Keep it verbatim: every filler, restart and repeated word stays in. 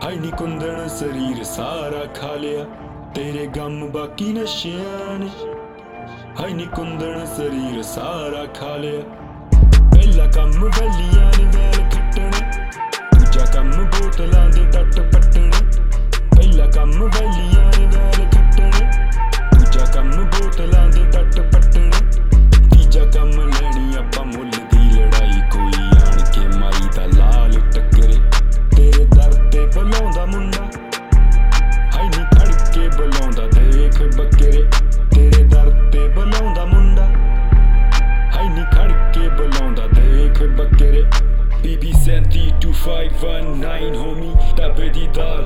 High ਨੀ ਕੁੰਦਣ ਸਰੀਰ ਸਾਰਾ ਖਾ ਲਿਆ ਤੇਰੇ ਗਮ ਬਾਕੀ ਨਸ਼ਿਆਂ ਨੇ। ਹਾਈ ਨੀ ਕੁੰਦਣ ਸਰੀਰ ਸਾਰਾ ਖਾ ਲਿਆ। ਪਹਿਲਾ ਕੰਮ ਵੈਲੀਆਂ ਨੇ ਵੈਲ ਖੱਟਣੇ, ਦੂਜਾ ਕੰਮ ਬੋਤਲਾਂ ਦੇ ਟੱਟ ਪੱਟਣੇ। ਪਹਿਲਾ ਕੰਮ ਵੈਲੀਆਂ ਨੇ ਵੈਲ ਖੱਟਣੇ, ਦੂਜਾ ਕੰਮ ਬੋਤਲਾਂ ਦੇ ਟੱਟ ਪੱਟਣੇ। ਤੀਜਾ ਕੰਮ ਲੈਣੀ ਆਪਾਂ ਮੁੱਲ ਦੀ ਲੜਾਈ, ਕੋਈ ਆਣ ਕੇ ਮਾਈ ਦਾ ਲਾਲ ਟੱਕਰੇ। ਤੇਰੇ ਦਰ ਤੇ ਬੁਲਾਉਂਦਾ ਮੁੰਡਾ, ਹਾਈ ਨੀ ਖੜ ਕੇ ਬੁਲਾਉਂਦਾ ਦੇਖ ਬੱਕਰੇ। ਤੇਰੇ ਦਰ ਤੇ ਬੁਲਾਉਂਦਾ ਮੁੰਡਾ, ਹਾਈ ਨੀ ਖੜ ਕੇ ਬੁਲਾਉਂਦਾ ਦੇਖ ਬੱਕਰੇ। ਬੀ ਬੀ ਸੈਂਤੀ ਟੂ ਫਾਈਵ ਵਨ ਨਾਈਨ ਹੋਮੀ, ਢਾਬੇ ਦੀ ਦਾਲ